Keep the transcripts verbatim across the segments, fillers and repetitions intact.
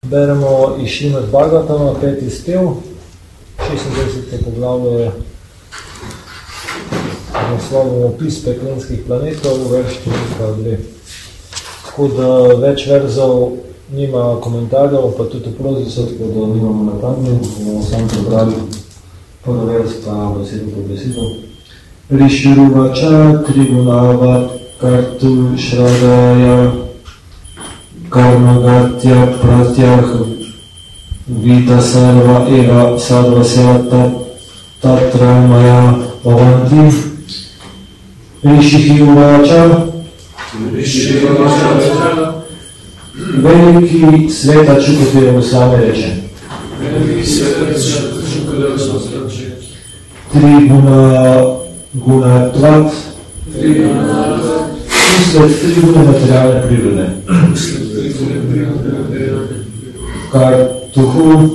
Beremo iz Šrimad Bhagavatama, peti spev, šestindvajseto poglavje, naslovno opis peklenskih planetov, verš številka dve. Tako da več verzov nima komentarjev, pa tudi prozico, tako da nimamo natanjeno, bomo sam prebrali prvo verz, pa besedo po besedo. Rishiruvača trivunavat kartu šradaja karmagatya pratyarh vita sarva eva sarvasya tatra maya bhavanti. Rishihi uvača, veliki sveta Šukadeva Gosvami reče, Triguna guna tvat, usled tri gune materialne prirode, kartuhu,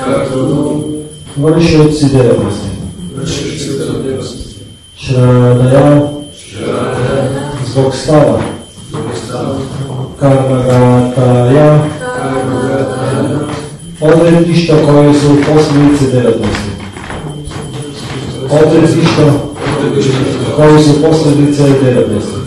vršilci delavnosti, šradaja, zbog stava, karmagataya, odredništa koje su posljedice delatnosti, odredništa koje su posljedice delatnosti,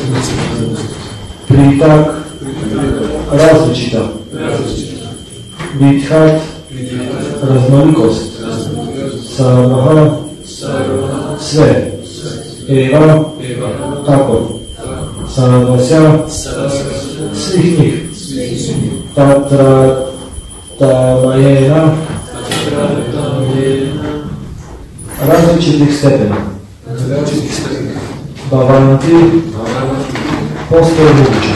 pritak, različita, vidhat, raznolikost, samaha, sve, eva, tako, sarvasya, svih njih, tatra tamayena, različitih stepena, bhavanti, postoje moguće.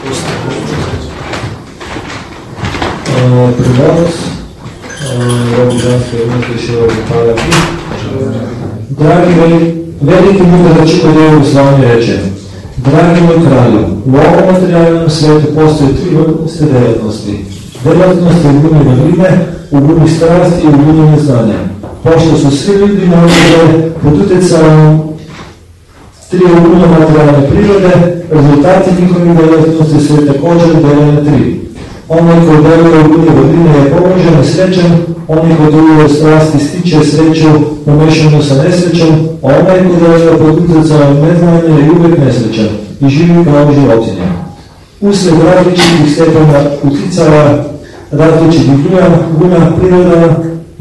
Prevod, Robižanske umjetliše Parati. Dragi veliki mudar Šukadeva Gosvami reče, dragi moj kralju, u ovom materijalnom svijetu postoje tri vrste delatnosti. Delatnosti u guni vrline, u guni strasti i u guni neznanja. Pošto su svi ljudi naučili pod utjecajem tri guna materijalne prirode, rezultati njihovih delatnosti su također deljene tri. Onaj koji deluje u guni vrline je pogođen i srećan, onaj koji deluje u strasti stiče sreću pomešanu sa nesrećom, a onaj koji deluje pod utjecajem neznanja je uvijek nesrećan i živi kao životinja. Uslijed različitih stepena utjecaja, različitih guna priroda,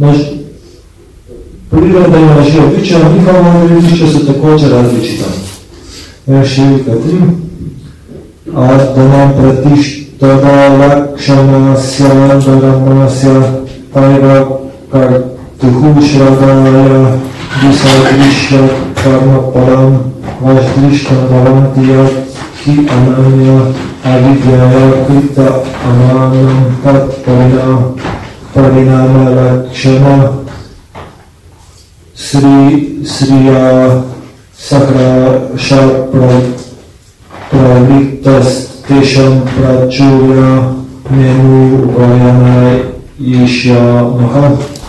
priroda ima živo biće, a njihova odredišća su također različita. Verš tri. Adhanam pratištada lakšanasya dharamasya taiva kartuhu shradaya visadrishya karma param vajdrashtam bhavantiya ki ananya avidyaya krita amanam tat parinama lakshana Sri Sriya Sakra Shapra Praviktas Tesham Prachurya Nenu Vayana Ishya Maha.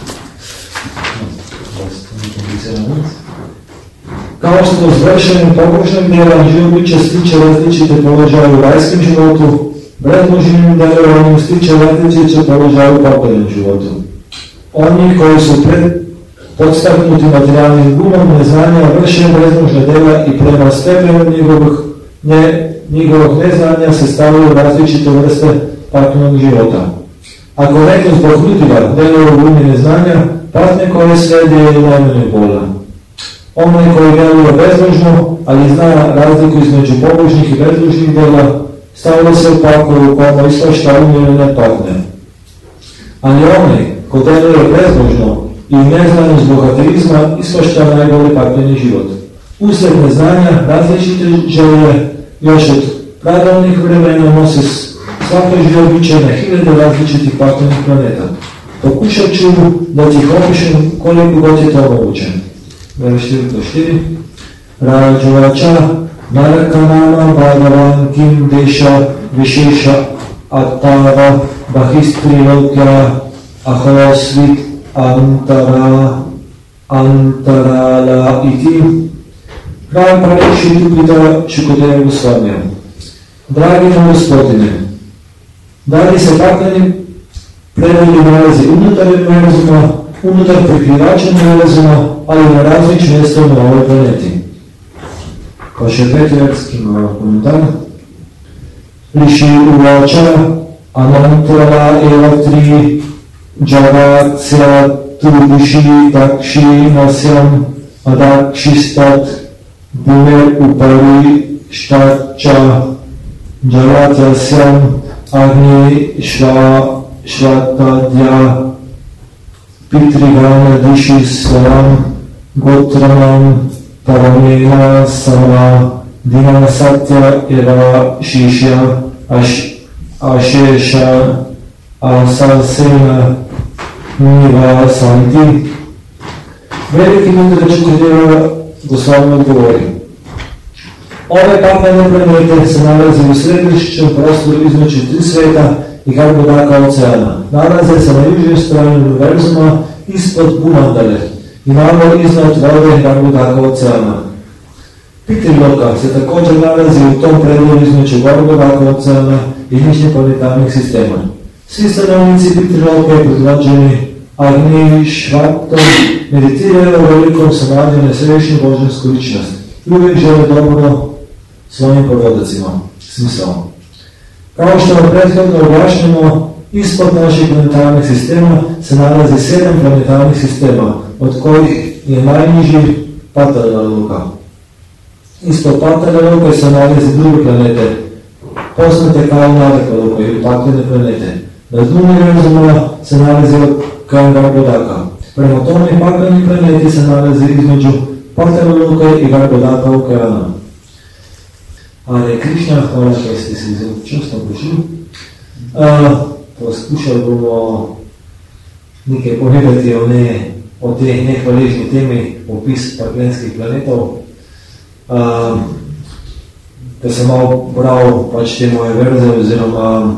Kao što s vršenjem pobožnog djela živo biće stiče različite položaje u rajskom životu, bezbožnim djelovanjem stiče različite položaje u pokojnom životu. Oni koji su pred podstaknuti materijalnim gumom neznanja vrše bezbožna djela i prema stepenu njegovog, ne, njegovog neznanja se stavljaju različite vrste patnog života. Ako neko zbog ljutiva djeluje u gumi neznanja, patnje koje slijede je najmanje bolan. Onaj koji djeluje bezbožno, ali zna razliku između pobožnih i bezbožnih djela, stavlja se u paklu u kojima ispašta umjerene patnje. Ali onaj ko djeluje bezbožno i neznanje zbog ateizma ispašta najbolje patljeni život. Uslijed neznanja različite želje još od pradavnih vremena nose svako živo biće na hiljade različitih patljenih planeta. Pokušat ću da ti ih opišem koliko god je to moguće. Verš četiri. Rađuvača Narakanama Bhagavan Kim Desha Vishesha Attava Bahistri Lokya Ahosvit Antara Antarala Iti. Kraj praviši tu pita Šukadeva Gosvamija. Dragi moj gospodine, da li se pakleni Predeli nalazi unutar univerzuma, unutar prekrivača univerzuma ali na različ mesta na ovoj planeti. Pa še peti vers, ki ima komentar. Riši uvača, anantara evatri, džavacija tubiši takši nasyam, adakšistat, bumer upari štača, džavacija syam, agni šva, švatadya, pitrivana diši svaram, gotranam, paramena sama, dina satya eva shishya, ash, ashesha, asasena, niva santi. Veliki mudreč Učitelj Goswami odgovori. Ove pametne planete se nalazi v središču prostoru između tri sveta i Garbhodaka oceana. Nalaze se na južnoj strani univerzuma ispod Bhumandale i malo iznad vode Garbhodaka oceana. Pitriloka se također nalazi u tom predelu između Garbhodaka oceana i nižnjih planetarnih sistema. Svi stanovnici Pitriloke predvođeni Agni Švatom meditiraju u velikom samadiju na središnju božansku ličnost i uvijek žele dobro svojim porodacima, smislom. Kao što je prethodno objašnjeno, ispod naših planetarnih sistema se nalazi sedam planetarnih sistema, od kojih je najniži Patala Loka. Ispod Patala Loka se nalazi druge planete, poznate kao Naveka Loka ili paklene planete. Na dnu univerzuma se nalazi kao Garbhodaka. Prema tome, pakleni planeti se nalazi između Patala Loka i Garbhodaka okeana. Hare Krishna, hvala što ste se čustvo prišli. Uh, poskušali bomo nekaj povedati o, ne, o tej nehvaležni temi opis paklenskih planetov. Uh, da sem malo bral pač te moje verze oziroma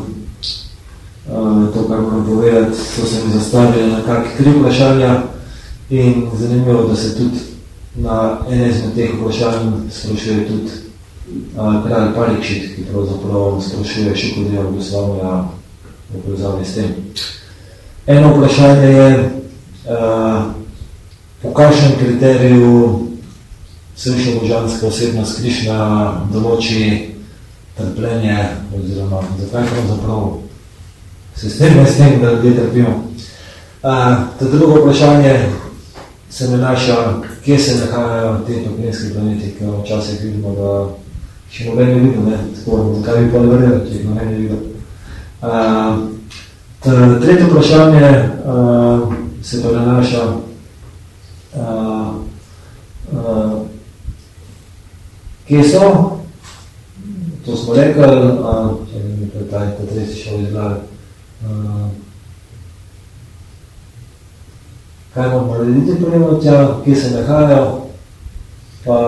uh, to, kar moram povedati, so se mi zastavili na kakih tri vprašanja in zanimivo, da se tudi na ene izmed teh vprašanj sprašuje tudi Uh, kralj Parikšit, ki pravzaprav sprašuje Šukadeva Gosvamija v povezavi s tem. Eno vprašanje je, uh, po kakšnem kriteriju srečna božanska osebnost Krišna določi trpljenje, oziroma zakaj pravzaprav se streme s tem, da ljudje trpijo. Uh, to drugo vprašanje se nanaša, kje se nahajajo te paklenski planeti, ki včasih vidimo, da še noben je videl, ne, tako, zakaj bi pa verjeli, če jih noben je videl. Uh, tretje vprašanje uh, se pa nanaša, uh, uh, kje so, to smo rekli, uh, če ne mi pretaj, ta tretji šel iz glave. Uh, kaj moramo narediti prejmo tja, kje se nahajajo, pa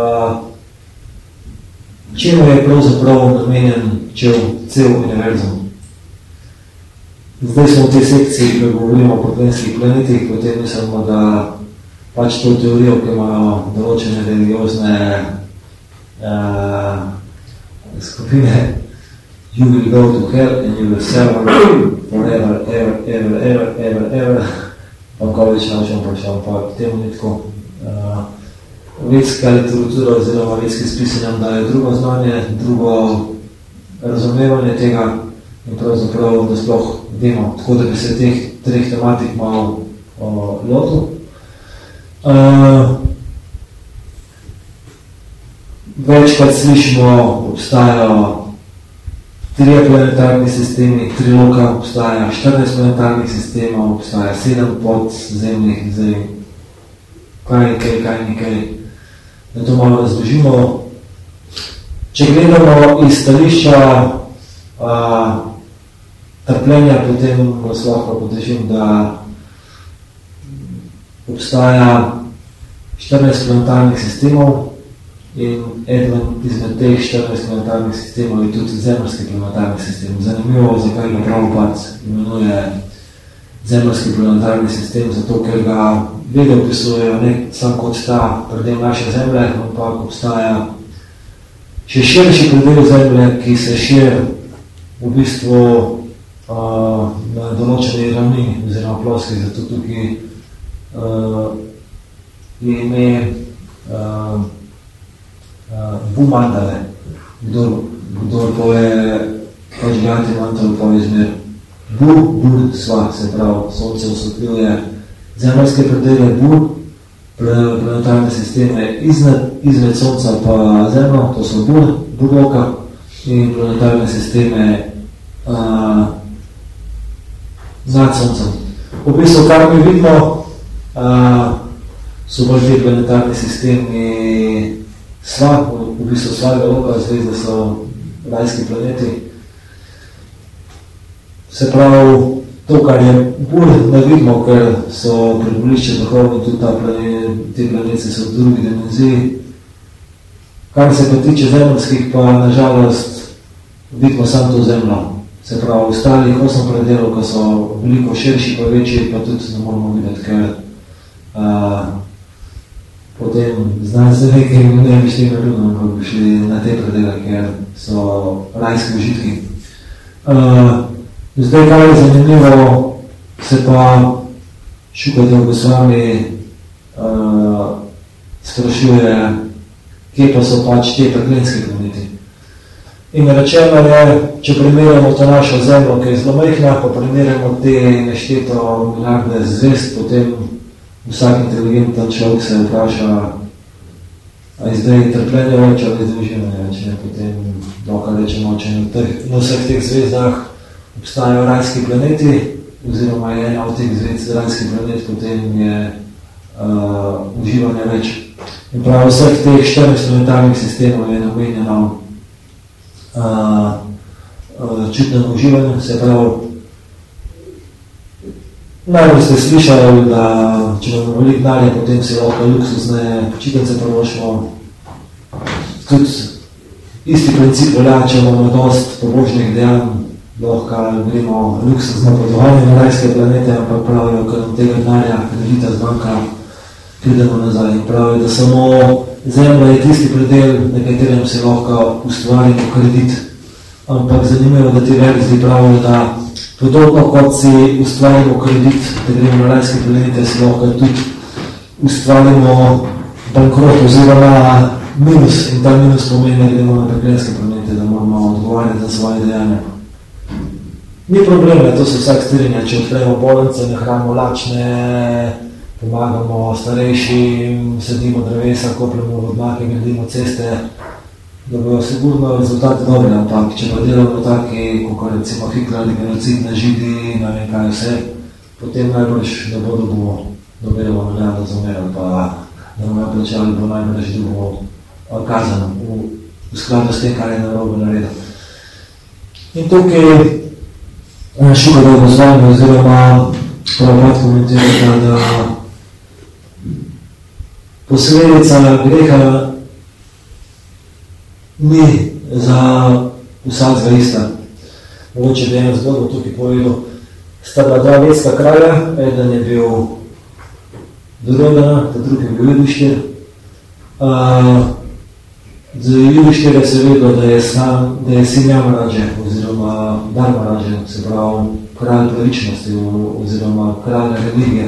čemu je pravzaprav namenjen cel univerzum. Zdaj smo v tej sekciji, ko govorimo o paklenskih planetih, potem mislimo, da pač to teorijo, ki imajo določene religiozne uh, skupine, you will go to hell and you will serve forever, ever, ever, ever, ever, ever, pa ko več način vprašal, pa temu ni tako. Uh, Vedska literatura oziroma vedski spisi nam daje drugo znanje, drugo razumevanje tega in pravzaprav, da sploh vemo, tako da bi se teh treh tematik malo lotil. Uh, večkrat slišimo, obstajajo trije planetarni sistemi, tri loka obstaja, štirinajst planetarnih sistemov, obstaja sedem podzemnih, zdaj kaj nekaj, kaj nekaj. Da to malo razložimo. Če gledamo iz stališča a, trpljenja, potem vas lahko podržim, da obstaja štirinajst planetarnih sistemov in eden izmed teh štirinajst planetarnih sistemov je tudi zemeljski planetarni sistem. Zanimivo, zakaj ga Prabhupada imenuje zemeljski planetarni sistem, zato ker ga vedno opisujejo ne sam kot ta predel naše zemlje, ampak obstaja še širši predel zemlje, ki se širi v bistvu uh, na določeni ravni oziroma ploski, zato tukaj uh, je ime uh, uh, Bumandale, kdor, kdor poje Ađiganti mantra poje izmer. Bu, bur, sva, se pravi, sonce osvetljuje zemljske predele, bur, planetarne sisteme iznad, izmed sonca pa zemljo, to so bur, buroka, in planetarne sisteme uh, nad soncem. V bistvu, kar mi vidimo, uh, so bolj te planetarni sistemi sva, v, v bistvu svojega loka, zvezde so rajski planeti. Se pravi, to, kar je bolj ne vidimo, ker so predvolišče duhovni, tudi ta planet, te planete so v drugi dimenziji. Kar se pa tiče zemljskih, pa nažalost vidimo samo to zemljo. Se pravi, ostalih osem predelov, ki so veliko širši pa večji, pa tudi ne moramo videti, ker uh, potem znanstveniki ne bi šli na Luno, ampak bi šli na te predele, ker so rajski užitki. Uh, zdaj, kaj je zanimivo, se pa Šukate v Gosvami uh, sprašuje, kje pa so pač te preklenski planeti. In rečeno je, če primerjamo to našo zemljo, ki je zelo majhna, pa primerjamo te nešteto milijarde zvezd, potem vsak inteligenten človek se vpraša, a je zdaj trpljenje več, ali je zdaj življenje več, ne? Potem lahko rečemo, če na vseh teh zvezdah obstajajo rajski planeti, oziroma je ena od teh zvezd rajski planet, potem je uh, uživanje več. In prav vseh teh štirinajst planetarnih sistemov je namenjeno uh, uh, čutnemu uživanju, se pravi, najbolj ste slišali, da če imamo veliko denarja, potem si lahko luksuzne počitnice prvošmo. Tudi isti princip velja, če imamo dost pobožnih dejanj, lahko gremo luksuzno potovanje na rajske planete, ampak pravijo, ker nam tega denarja kredita z banka pridemo nazaj. In pravijo, da samo zemlja je tisti predel, na katerem se lahko ustvarimo kredit. Ampak zanimivo, da ti verzi pravijo, da podobno kot si ustvarimo kredit, da gremo na rajske planete, si lahko tudi ustvarimo bankrot oziroma minus. In ta minus pomeni, da gremo na preklenske planete, da moramo odgovarjati za svoje dejanja. Ni problema, to se vsak strinja, če odpremo bolnice, ne hranimo lačne, pomagamo starejšim, sedimo drevesa, kopljamo vodnake, gradimo ceste, da bojo sigurno rezultati dobri, ampak če pa delamo taki, kot recimo Hitler, genocid na Židi, ne vem kaj vse, potem najbrž ne bodo bo dobilo nagrado za umer, pa da bomo plačali, bo najbrž dobo kazano v, v skladu s tem, kar je narobe naredil. In tukaj Šukate v Gosvami oziroma pravovat komentirata, da posledica greha ni za vsakega ista. Mogoče bi eno zgodbo tukaj povedal. Sta bila dva vedska kralja, eden je bil Duryodhana, ta drugi je bil Judištir. Uh, z Judištirja se vedlo, da je, sam, da je sin Jamarađe oziroma Dharmarađe, se pravi kralj pravičnosti oziroma kralj religije.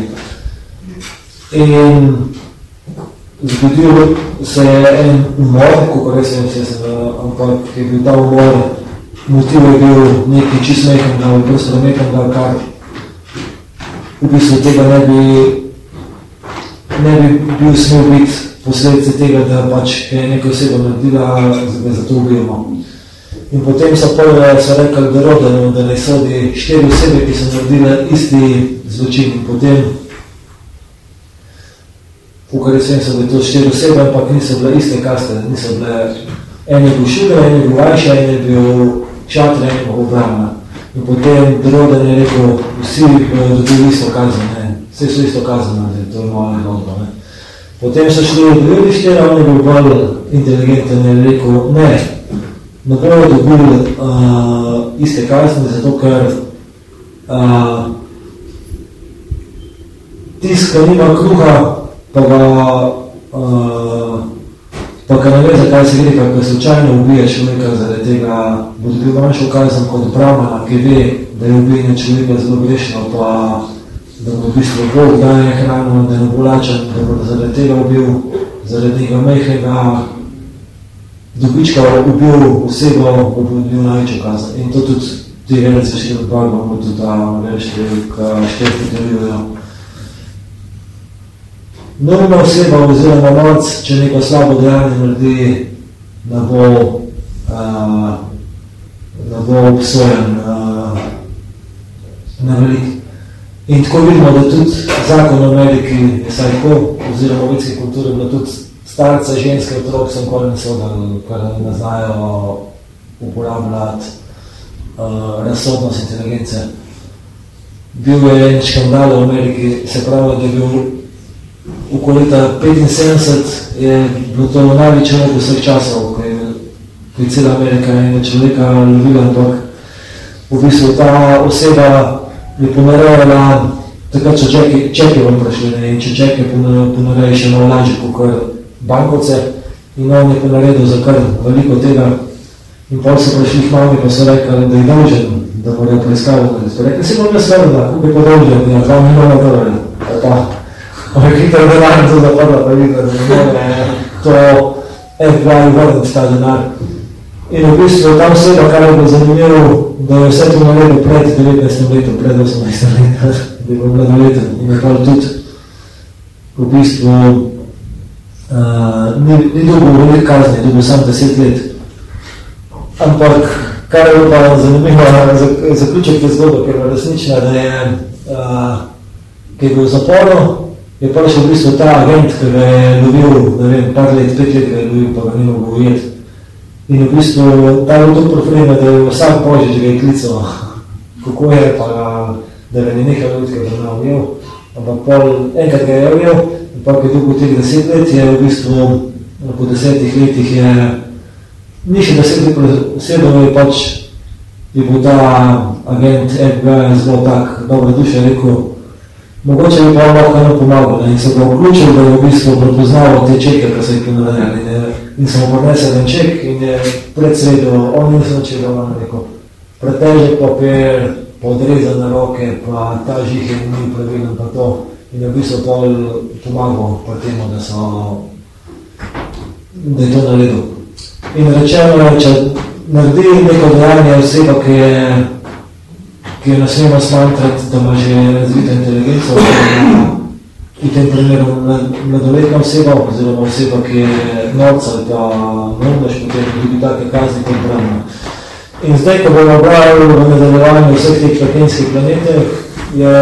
In zgodil se je en umor, kako res vem se, ampak je bil ta umor, motiv je bil nekaj čist mehkega, prosto mehkega, kar v bistvu tega ne bi, ne bi bil smel biti posledice tega, da pač je neka oseba naredila, da zato ubijemo. In potem so prve so rekli Duryodhanu, da ne sodi štiri osebe, ki so naredile isti zločin. In potem Kukor jaz vem, so bili to štiri osebe, ampak niso bile iste kaste, niso bile, en je bil Šudra, en je bil Vajša, en je bil Kšatra, en je bil Brahmana. In potem Duryodhan je rekel, vsi bodo dobili isto kazen, ne, vse so isto kazen, to je moja godba, ne. Potem so šli do Judištira, on je bil bolj inteligenten in je rekel, ne, ne bojo dobili uh, iste kazni, zato ker uh, tisk, ki nima kruha, pa ga, uh, pa ka ne ve, zakaj se gre, ko slučajno ubije človeka, zaradi tega bo dobil manjšo kazen kot Brahmana, ki ve, da je ubijanje človeka zelo grešno, pa da bo v bistvu Bog daje hrano, da je nabolačen, da bo zaradi tega ubil, zaradi tega mehkega dobička ubil osebo, bo bil največjo kazen. In to tudi ti relci štiri odbagamo, bo tudi ta štiri potrjujejo. Normalna oseba oziroma noc, če neko slabo dejanje naredi, da bo, uh, da bo obsojen uh, na velik. In tako vidimo, da tudi zakon v Ameriki je saj tako, oziroma v vetski kulturi, da tudi starce, ženske, otrok sem koli ne sodali, ker ne znajo uporabljati uh, razsodnost inteligence. Bil je en škandal v Ameriki, se pravi, da je bil okoli leta petinsedemdeset je bilo to največje rok vseh časov, ko je, ko je cela Amerika in človeka lovila, ampak v bistvu ta oseba je ponarejala, takrat so čeki, čeki vam prišli, in če čeke ponareji še malo lažje kot bankovce, in on je ponaredil za kar veliko tega. In pol so prišli k mami, pa so rekli, da je dolžen, da morajo preiskavati. So rekli, si bom jaz vrda, kako je podolžen, ja, dva milijona dolarja. Pa, pa je hitro denar to zapadla, pa videla, da je to F B I vrniti ta denar. In v bistvu tam oseba, kar je bilo zanimivo, da je vse to naredil pred devetnajstim letom, pred osemnajstim letom, da je bilo mladoleten. In je pa tudi v bistvu uh, ni, ni dobil velik kazni, dobil sam deset let. Ampak, kar je pa zanimivo, zaključek te zgodbe, ker je resnična, da je, uh, ki je bil v zaporu, je prišel v bistvu ta agent, ki ga je lovil, ne vem, par let, pet let ga je lovil, pa ga ni mogel ujeti. In v bistvu ta je to problema, da je vsak Božič ga je klical, kako je, pa da ga ni nekaj ljudi, ki ga ne ujel. Ampak pol, enkrat ga je ujel, pa je dolgo teh deset let, je v bistvu po desetih letih je, ni še deset let presedel, je pač je bil ta agent F B I zelo tak dobra duša, rekel, mogoče bi pa lahko eno pomagal, in so ga vključil, da je v bistvu prepoznal te čeke, ki so jih ponarejali. In sem mu podnesel en ček in je pred sredo, on nisem čega vam rekel, pretežek papir, podrezane roke, pa ta žih je ni pravilen, pa to. In je v bistvu pol pomagal pa temu, da so, da je to naredil. In rečeno je, če naredi neko dejanje oseba, ki je, ki je ne smemo smantrati, da ima že razvita inteligenca, v tem primeru mladoletna oseba, oziroma oseba, ki je norca ali pa neumnež, potem tudi take kazni kot branje. In zdaj, ko bomo brali v nadaljevanju vseh teh plakenskih planetov, je,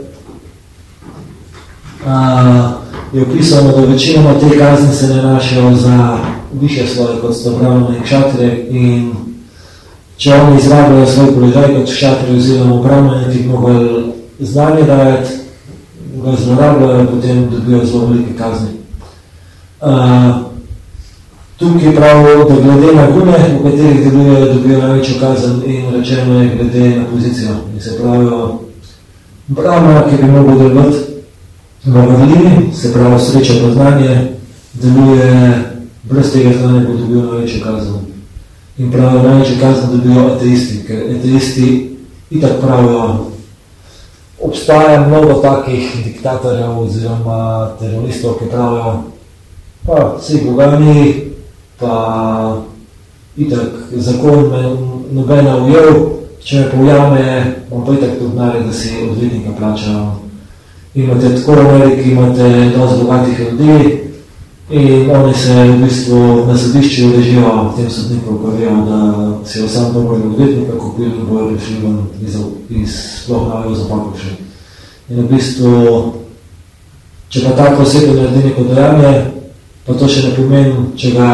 a, je opisano, da večinoma te kazni se ne našajo za višje sloje, kot so brahmane in kšatrije, in če oni izrabljajo svoj položaj kot kšatrije oziroma brahmane, ki bi mogli znanje dajati, ga zlorabljajo, potem dobijo zelo velike kazni. Uh, tukaj pravijo, da glede na gume, v katerih delujejo, dobijo največjo kazen, in rečeno je glede na pozicijo. In se pravijo, brahmana, ki bi mogel delovati v vrlini, se pravijo sreča pa znanje, deluje brez tega znanja, bo dobijo največjo kazen. In pravijo, največjo kazen dobijo ateisti, ker ateisti itak pravijo, obstaja mnogo takih diktatorjev oziroma teroristov, ki pravijo, pa vsi Boga ni, pa itak zakon me nobena ujel, če me povjame, bom pa itak to denarja, da si odvetnika plačajo. Imate tako v Ameriki, imate dosti bogatih ljudi in oni se v bistvu na sodišču urežijo tem sodnikom, ko vejo, da si jo sam dobrega odvetnika kupili in bojo prišli ven iz, iz sploh navejo zapakovši. In v bistvu, če pa tako osebe naredi neko dejanje, pa to še ne pomeni, če ga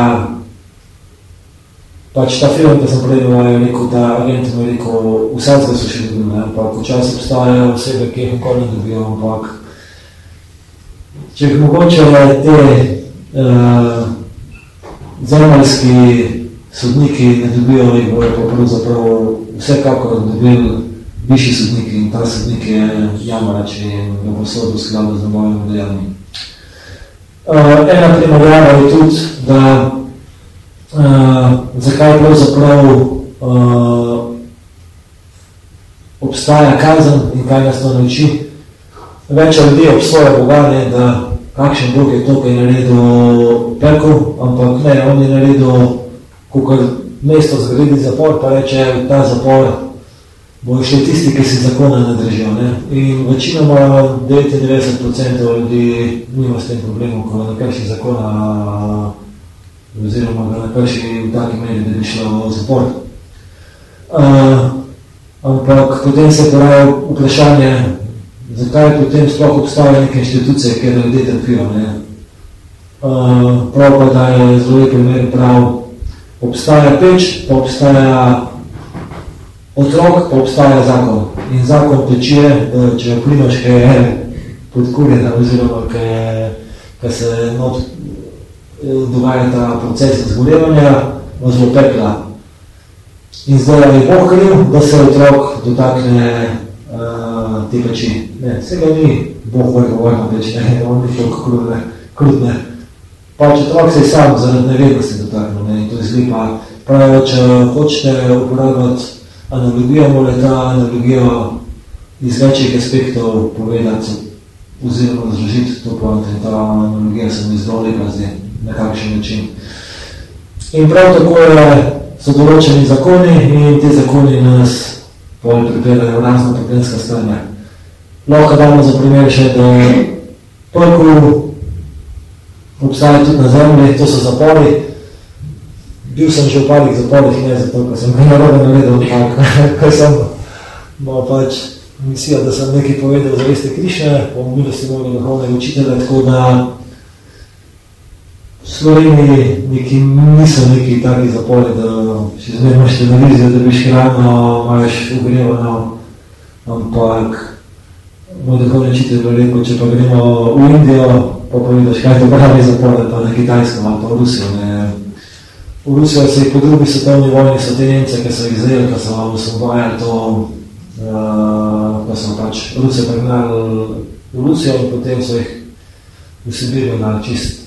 pač ta film, ki sem prej rekel, ta agent mi rekel, vsadzga so še dobili, ampak včasih obstajajo osebe, ki jih nikoli ne dobijo, ampak če jih mogoče te Uh, zemeljski sodniki ne dobijo, jih bojo pa pravzaprav vsekakor dobili višji sodniki, in ta sodnik je jamarač in ga bo sodil skladno z mojim dejanjem. Uh, ena primerjava je tudi, da uh, zakaj pravzaprav uh, obstaja kazen in kaj nas to nauči. Več ljudi obsoja Boga, ne, da kakšen Bog je to, kaj je naredil pekel, ampak ne, on je naredil kakor mesto zgradi zapor, pa reče, ta zapor bo šli tisti, ki si zakona ne držijo. Ne. In večinoma devetindevetdeset procentov ljudi nima s tem problemom, ko ne krši zakona oziroma ga ne krši v taki meri, da bi šlo v zapor. Uh, ampak potem se poraja vprašanje, zakaj potem sploh obstajajo neke inštitucije, kjer ljudje trpijo. Uh, prav pa, da je zelo lep primer prav, obstaja peč, pa obstaja otrok, pa obstaja zakon. In zakon peči je, da če plinoš, kaj je podkurjena, oziroma kaj se not dogaja ta proces zgorevanja, bo zelo pekla. In zdaj je Bog kriv, da se otrok dotakne uh, te peči. Ne, vsega ni Bog vrgovorna peč, ne, on ni folk krudne, krudne. Pač otrok se je sam zaradi nevednosti dotaknil, ne, in to je zli pa. Pravijo, če hočete uporabljati analogijo, mora ta analogijo iz večjih aspektov povedati oziroma razložiti to poante. Ta analogija se mi zelo lepa zdaj, na kakšen način. In prav tako je so določeni zakoni in te zakoni nas bolj pripeljajo v razno problemska stanja. Lahko damo za primer še, da pekel obstaja tudi na zemlji, to so zapori. Bil sem že v parih zaporih, ne zato, ko sem kaj narobe naredil, ampak ko sem malo pač mislil, da sem nekaj povedal za veste Krišne, po milosti mojega duhovnega učitelja, tako da v Sloveniji neki, niso neki taki zapori, da še zdaj imaš televizijo, da biš hrano, imaš ugrevano, ampak moj duhovni učitelj je rekel, če pa gremo v Indijo, pa povedaš, kaj to pravi zapore, pa na Kitajsko, ali pa v Rusijo. Ne. V Rusijo se jih po drugi svetovni vojni so te Nemce, ki so jih zreli, ki so osvobojali to, uh, ko so pač Rusijo pregnali v Rusijo in potem so jih v Sibirijo na čist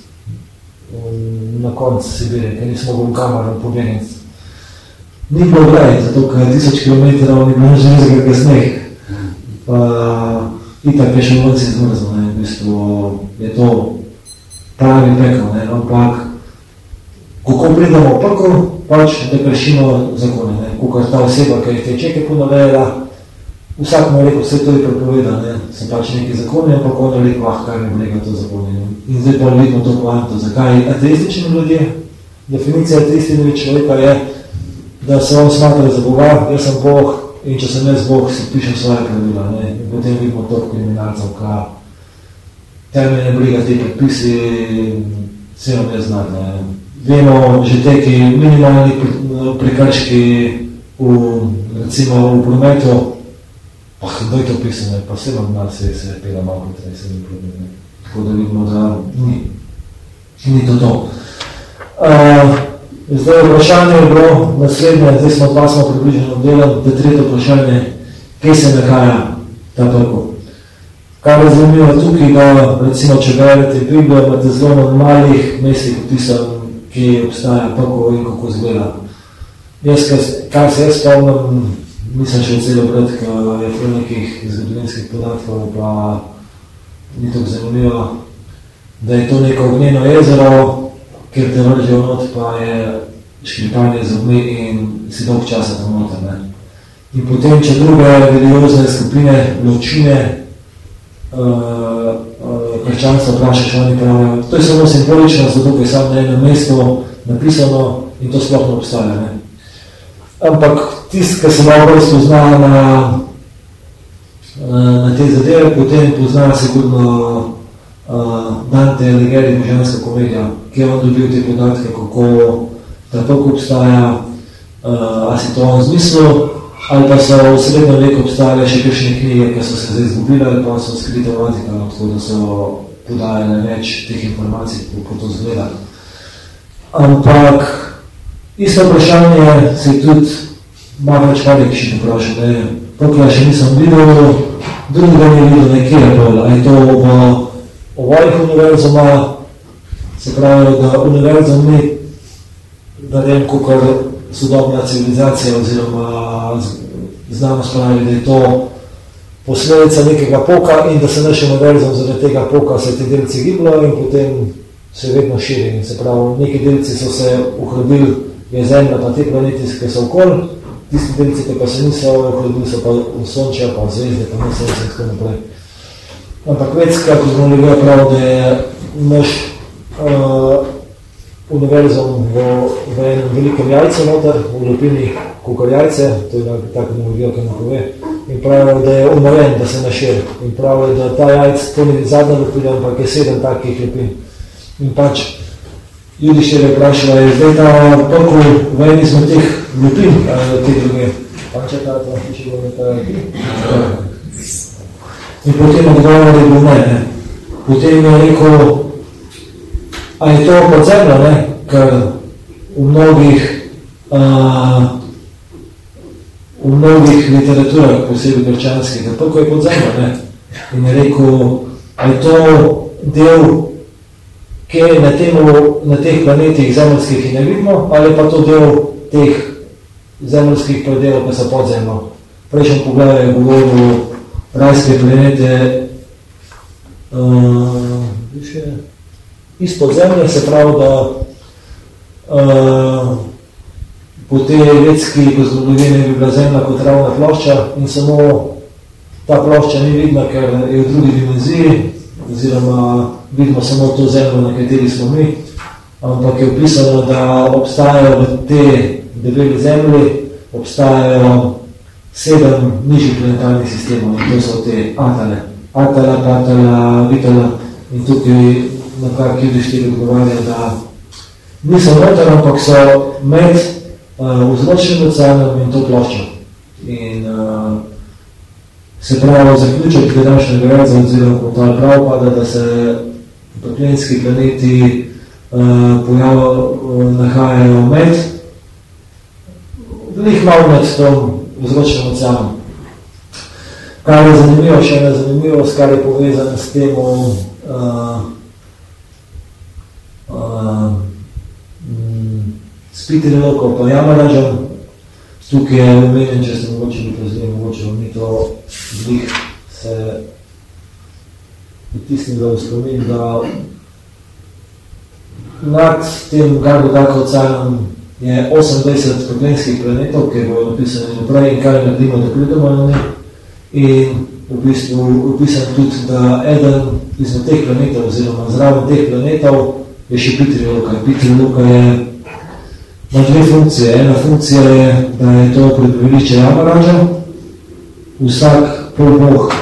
na konc Sibirije, ker nismo mogli v kameru pobegniti. Ni bilo gledati, zato ker tisoč kilometrov ni bilo železga sneh. Pa itak je še v noci zmrzlo, ne, v bistvu je to pravi pekel, ne, ampak kako pridemo v pekel, pač da kršimo zakone, ne, kakor ta oseba, ki je te čeke ponavljala, vsak mu je rekel, vse to je prepovedan, ne, sem pač neki zakoni, ampak on je rekel, ah, kaj ne blega to zakoni. In zdaj pa vidimo to poanto, zakaj ateistični ljudje, definicija ateistinega človeka je, da se on smatra za Boga, jaz sem Bog in če sem jaz Bog, si pišem svoje pravila, ne, in potem vidimo to kriminalcev, ka temeljne briga te predpisi, vse vam je znati, ne. Vemo že teki minimalni prekrški v, recimo v prometu, pa kdo je to pisano, pa vse vam nas se je pela malo potrej, se ni problem. Tako da vidimo, da ni, ni to to. Uh, zdaj vprašanje je bilo naslednje, zdaj smo dva smo približeno delali, da tretje vprašanje, kje se nahaja ta pekel. Kar je zanimivo tukaj, da recimo, če berete Biblijo, imate zelo na malih mestih opisan, kje obstaja pekel in kako izgleda. Jaz, kar se jaz spomnim, nisem še celo brat, ki je v nekih zgodovinskih podatkov, pa ni tako zanimivo, da je to neko ognjeno jezero, kjer te vržejo not, pa je škripanje z obmi in si dolg časa tam noter, ne. In potem, če druge religiozne skupine, ločine, uh, uh, krščanstva vprašaš, oni pravijo, to je samo simbolično, zato je samo na enem mestu napisano in to sploh ne obstaja, ne. Ampak tist, ki se malo bolj spozna na, na te zadeve, potem pozna sigurno uh, Dante Alighieri Božanska komedija, ki je on dobil te podatke, kako ta pekel obstaja, uh, a si to on zmislil, ali pa so v srednjem veku obstajale še kakšne knjige, ki so se zdaj izgubile, ali pa so skrite v Vatikanu, tako da so podajale več teh informacij, kako to zgleda. Ampak isto vprašanje se je tudi malo več Marek še vprašal, ne, pekla še nisem videl, drugega ni videl nekje je bolj, a je to v ovojih univerzuma, se pravi, da univerzum ni, da vem, kakor sodobna civilizacija oziroma znanost pravi, da je to posledica nekega poka in da se naš univerzum zaradi tega poka se te delci gibljajo in potem se vedno širi. Se pravi, neki delci so se uhladili, je Zemlja pa te planeti, ki so okoli, tisti delci, ki pa se niso uhladili, so pa v Sončja, pa v zvezde, pa ne Sončja in tako naprej. Ampak večkrat kozmologija pravi, da je naš uh, univerzum v, v enem velikem jajcu noter, v lupini kukor jajce, to je tako analogija, ki nam pove, in pravijo, da je umoren, da se naširi. In pravijo, da ta jajc, to ni zadnja lupina, ampak je sedem takih lupin. In pač Judišter je vprašala, je zdaj ta prkul v eni izmed teh lupin, ali te druge. Pač je ta, ta hiči bo nekaj lupin. In potem odgovor je bil ne, ne. Potem je rekel, a je to podzemlja, ne, ker v mnogih, uh, v mnogih literaturah, posebej grčanskih, da prko je podzemlja, ne. In je rekel, a je to del, ki je na, temu, na teh planetih zemeljskih in ne vidimo, ali pa to del teh zemeljskih predelov, ki so podzemlja. Prejšnjem pogledu je govoril rajske planete uh, izpod zemlje, se pravi, da uh, po tej vedski kozmologiji bi bila Zemlja kot ravna plošča in samo ta plošča ni vidna, ker je v drugi dimenziji, oziroma vidimo samo to Zemljo, na kateri smo mi, ampak je opisano, da obstajajo v te debeli Zemlji, obstajajo sedem nižjih planetarnih sistemov, in to so te Atale. Atala, Patala, Vitala, in tukaj nekako Judišter odgovarja, da niso noter, ampak so med uh, vzročnim oceanom in to ploščo. In uh, se pravi, zaključek današnjega reza, oziroma komentar prav pada, da se proklenski planeti uh, pojavo, uh, nahajajo med, veliko malo med tom vzročnim oceanom. Kar je zanimivo, še ena zanimivost, kar je povezano s tem uh, uh, s Pitiriloko pa Jamaražem. Tukaj je omenjen, če se mogoče bi pozivim, mogoče vam ni to zlih se pritisnilo v spomin, da nad tem Gargodaka oceanom je osemdeset proklenskih planetov, ki bojo napisani naprej in kaj naredimo, da pridemo na njih. In v bistvu opisan tudi, da eden izmed teh planetov, oziroma zraven teh planetov, je še Pitiriloko. Pitiriloko je na dve funkcije. Ena funkcija je, da je to prebivališče Jamaraža. Vsak polbog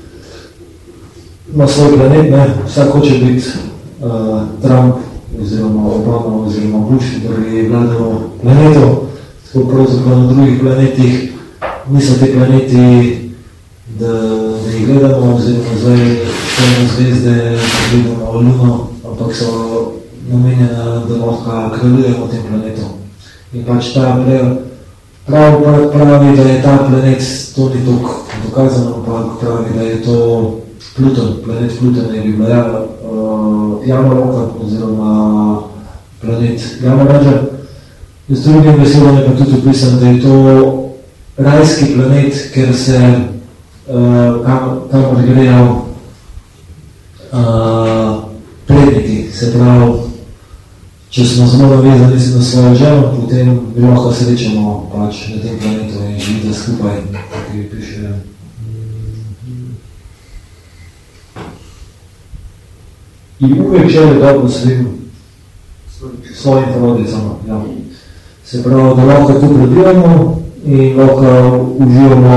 ima svoj planet, ne? Vsak hoče biti uh, Trump, oziroma Obama, oziroma Bush, ki je vladal planetov. Tako pravzaprav na drugih planetih niso te planeti, da, da jih gledamo, oziroma zdaj štejemo zvezde, da gledamo Luno, ampak so namenjena, da lahko kraljujemo tem planetom. In pač ta prav pravi, da je ta planet, to ni toliko dokazano, ampak pravi, da je to Pluton, planet Pluton je bi bila uh, Jamaloka, oziroma planet Jamaraža. Z drugim besedom je pa tudi opisan, da je to rajski planet, ker se uh, kam, kamor grejo uh, predniki, se pravi, če smo zelo navezani na svojo ženo, potem bi lahko srečamo pač na tem planetu in živite skupaj, tako bi piše. In uvek želi dobro svojim svojim porodicama. Ja. Se pravi, da lahko tu prebivamo in lahko uživamo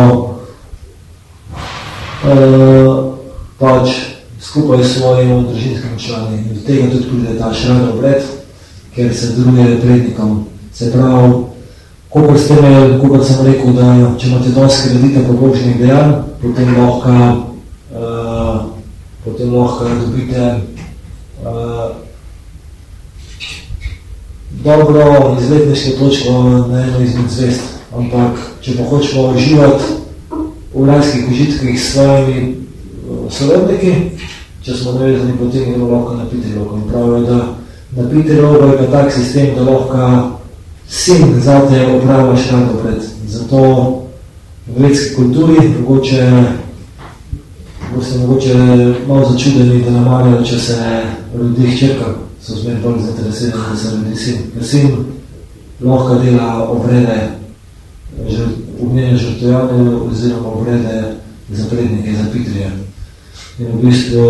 uh, pač skupaj s svojim družinskim člani. In od tega tudi pride ta šradov obred, ker se druje prednikom. Se pravi, koliko ste imeli, koliko sem rekel, da če imate dosti kredite pobožnih dejanj, potem lahko, uh, potem lahko dobite uh, dobro izletniško točko na eno izmed zvest. Ampak, če pa hočemo uživati v rajskih užitkih s svojimi uh, sorodniki, če smo navezani, potem gremo lahko na Pitiriloko. In pravijo, da na Pitiriloko je pa tak sistem, da lahko sin zate opravljaš rado pred. Zato v vedski kulturi, mogoče boste mogoče malo začudeni, da namarajo, če se rodi hčerka, so zmer bolj zainteresirani, da se rodi sin. Ker sin lahko dela obrede, ognjene žrtvovanje oziroma obrede za prednike, za pitrije. In v bistvu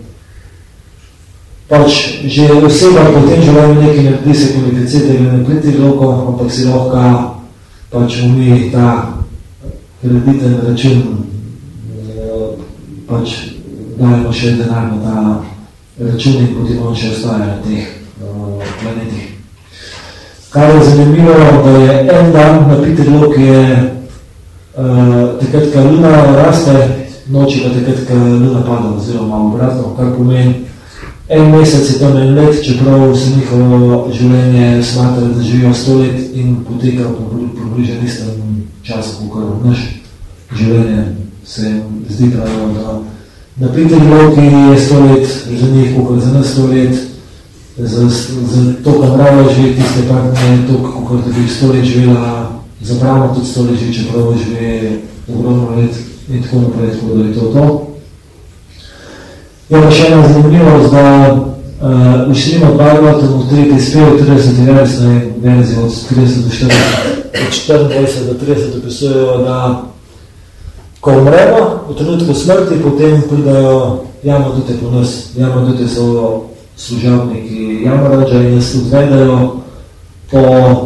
pač že oseba po tem življenju nekaj naredi, se kvalificite glede plitih rokov, ampak si lahko pač umi ta krediten račun, pač dajemo še denar na ta račun in potem on še ostaja na teh uh, planetih. Kar je zanimivo, da je en dan na Pitri Lok je uh, takrat, ko luna raste, noči pa takrat, ko luna pada, oziroma obratno, kar pomeni en mesec je tam en let, čeprav se njihovo življenje smatra, da živijo sto let in poteka približno istem času, kot naš življenje se zdi pravijo, da na Pitri Loki je sto let za njih, kot za nas sto let, za, za to, kar mrava živi, tiste pa ne to, kot da bi sto let živela, za bravo tudi sto let živi, čeprav živi ogromno let in tako naprej, tako da je to to. Je pa še ena zanimivost, da uh, v Šrimo Bhagavatam v tretji spev, trideseti verziji od trideset do štirideset, od štiriindvajset do trideset opisujejo, da ko umremo, v trenutku smrti, potem pridajo Jamadute po nas. Jamadute so služabniki Yamaraja in nas odvedajo po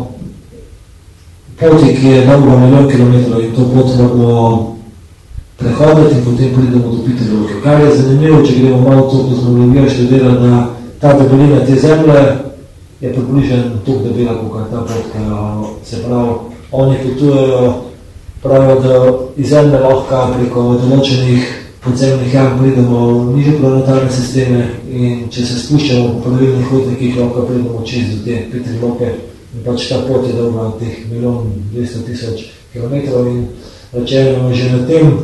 poti, ki je dolgo milijon kilometrov in to pot moramo prehoditi in potem pridemo do Pitri Loke. Kar je zanimivo, če gremo malo to kozmologijo študirati, da ta debelina te zemlje je približen toliko debela, kot ta pot, se pravi, oni potujejo, pravijo, da iz zemlje lahko preko določenih podzemnih jam pridemo v nižje planetarne sisteme in če se spuščamo po pravilnih hodnikih, lahko pridemo čez do te Pitri Loke in pač ta pot je dolga teh milijon dvesto tisoč kilometrov in rečeno že na tem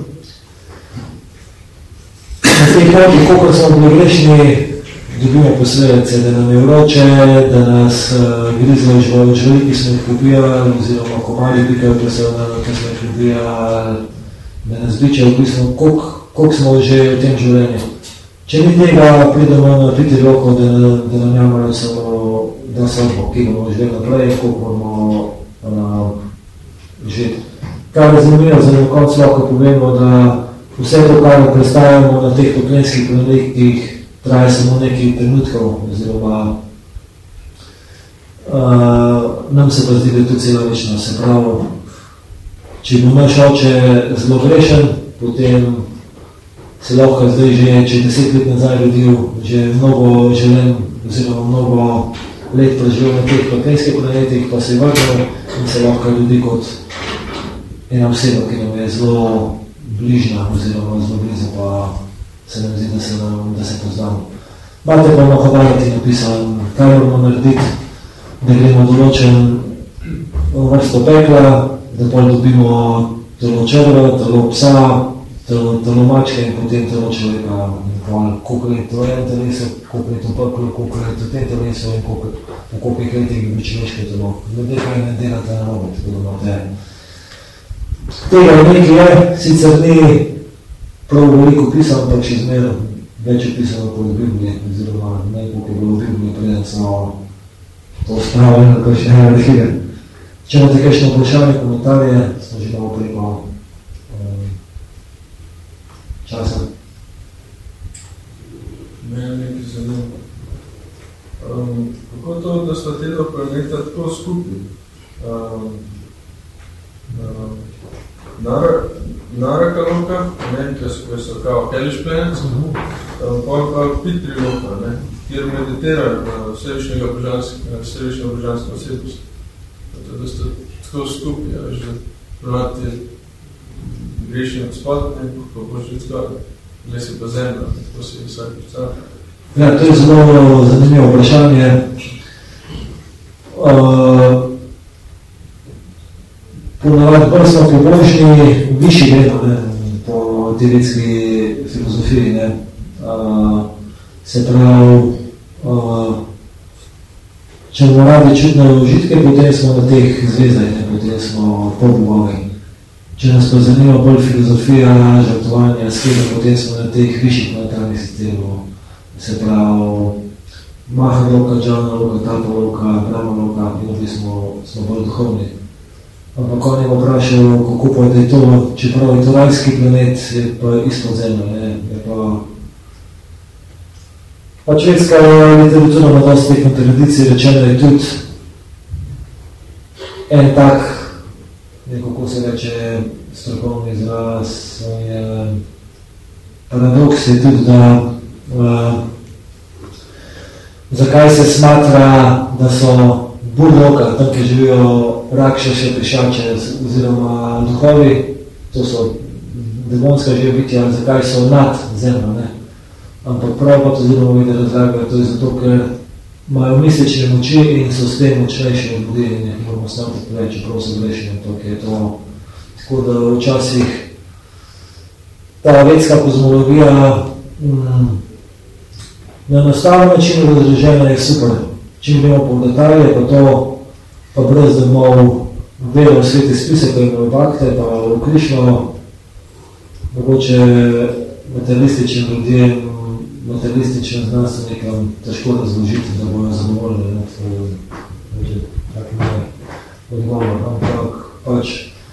na tej poti, koliko smo bili grešni, dobimo posledice, da nam je vroče, da nas uh, grizajo živali, živali, ki smo jih pobijali, oziroma komari pikajo presevnali, ki smo jih pobijali, da nas bičajo, v bistvu, koliko smo že v tem življenju. Če ni tega, pridemo na Pitri Loko, da, da nam jamarajo samo da sobo, ki bomo živeli naprej, koliko bomo uh, živeti. Kar je zanimivo, za na koncu lahko povemo, da vse to, kar predstavljamo na teh toplenskih planetih, traje samo nekaj trenutkov, oziroma uh, nam se pa zdi, da je to cela večnost. Se pravi, če bo naš oče zelo grešen, potem se lahko zdaj že, če deset let nazaj rodil, že mnogo življenj, oziroma mnogo let preživel na teh toplenskih planetih, pa se je vrnil in se lahko rodi kot ena oseba, ki nam je zelo bližna, oziroma zelo blizu, pa se nam zdi, da se, nam, da se poznamo. Mate pa Mahabharati napisan, kaj moramo narediti, da gremo določen vrsto pekla, da pol dobimo telo črva, telo psa, telo, telo mačke in potem telo človeka. Koliko je to en teleso, koliko je to peklo, koliko je to tem teleso in koliko, v koliko letih bi človeško telo. Ljudje kaj ne delate na robe, tako da imate. Tega nekaj je, sicer ni prav veliko pisano, ampak še zmer več je pisano po Bibliji, oziroma nekaj, ki je bilo v Bibliji, preden smo to spravili, kako še ne rekli. Če imate kakšno vprašanje, komentarje, smo že malo preko um, časa. Mene nekaj zanima. Um, kako to, da sta te dva planeta tako skupaj? Um, um, Nara, Naraka Loka, ne, ki so kao Hellish Planets, um, pa pa Pitri Loka, ne, kjer meditirajo na Vsevišnjega božanskega osebnost. Da ste tako skupaj, ja, že privati grešni od spod, ne, kako boš že skoro, ne si pa zemlja, tako si vsak predstavlja. Ja, to je zelo zanimivo vprašanje. Uh, Ponavadi prvi smo pobožni, višji gledamo, ne, po tibetski filozofiji, ne. Uh, se pravi, uh, če bomo radi čutne užitke, potem smo na teh zvezdaj, ne, potem smo podbogovi. če nas pa zanima bolj filozofija, žrtvovanja, sklepno, potem smo na teh višjih monetarnih sistemov, se pravi, Maha Loka, Džana Loka, Tapa Loka, Brahma Loka, in tudi smo, smo bolj duhovni. Ampak on je vprašal, kako pa je to, čeprav je to rajski planet, je pa ispod zemlja, ne, je pa... Pač švedska literatura ima dosti teh tradicij, rečeno je tudi en tak, nekako se reče, strokovni izraz, je paradoks je tudi, da uh, zakaj se smatra, da so Burloka, tam, ki živijo rakšaše, pišače oziroma duhovi, to so demonska žive bitja, zakaj so nad zemljo, ne? Ampak prav pa to zelo vidi razlagajo, to je zato, ker imajo mislične moči in so s tem močnejši od ljudi in jih moramo snati več, čeprav so grešni, to je to. Tako da včasih ta vedska kozmologija mm, na enostaven način razrežena je super. Čim gremo po detalje, pa to, pa brez da imamo vero v sveti spisek, pa imamo bakte, pa v Krišno, mogoče materialističnim ljudem, materialističnim znanstvenikom težko razložiti, da bojo zadovoljni, ne, to je tak moj odgovor, ampak pač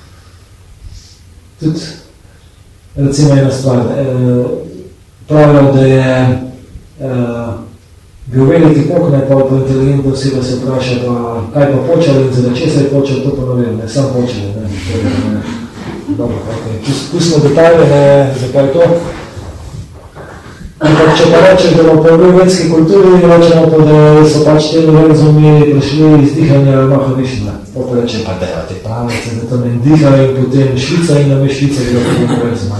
tudi, recimo ena stvar, eh, pravijo, da je eh, bil veliki pokne, pa po inteligentno oseba se vpraša, pa kaj pa počeli in za če se je počel, to pa ne vem, ne, sam počeli, ne, ne. Dobro, ok, pustimo detalje, ne, zakaj to. Ampak če pa rečeš, da bomo po vedski kulturi, rečemo pa, da so pač te univerzumi prišli iz dihanja Maha Višna. Pa pa reče, pa da te pravice, da tam en diha in potem Švica in nam je Švica, da po univerzuma.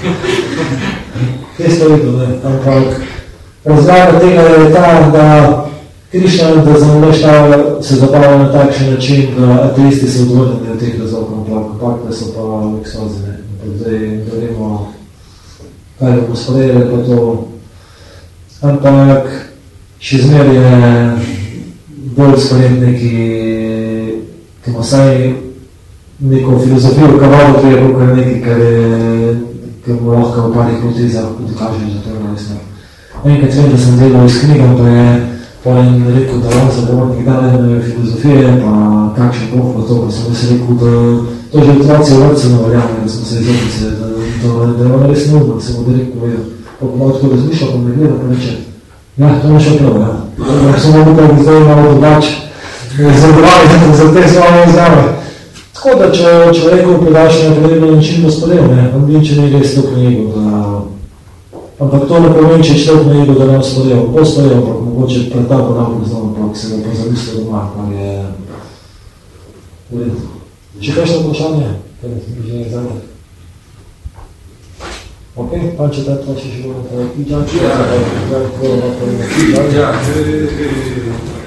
Kje ste videl, ne? Ampak razlaga tega je ta, da Krišna, da zamlešta se zabavlja na takšen način, da ateisti so odvrnili od teh razlogov, ampak da so pa v eksozi, ne. Zdaj, da vemo, kaj bomo sprejeli, pa to. Ampak še zmer je bolj sprejet neki, ki ima saj neko filozofijo, kavalo to je bolj nekaj, kar je, ki mu lahko v parih potezah dokaže, da to je resno. Enkrat vem, da sem delal s knjigom, pa je pa en rekel, da on zagovornik dane filozofije, pa kakšen boh, pa to, pa sem jaz rekel, da to že otroci v vrtcu naveljamo, da smo se izopice, da, da, da je on res nudno, se bo direkt povedal. Pa malo tako razmišljal, pa me gleda, pa reče, ja, to ne še prav, ja. Ja, sem vam upal, da zdaj malo drugače, zadovoljati za te svoje izjave. Tako da, če človekov predaš na podrebno način bo spodel, ne, on bi če ne res to knjigo, da... Ampak to ne pomeni, če človek ne ego, da ne spodel, bo spodel, ampak mogoče pred ta ponavno znamo, pa se ga pa zamislil doma, pa je... Ured. Če kakšno vprašanje? Kaj bi že zadnje? Ok, pan če tako še še bomo, pa je ki džan, če je tako, da je tako, da je ki džan.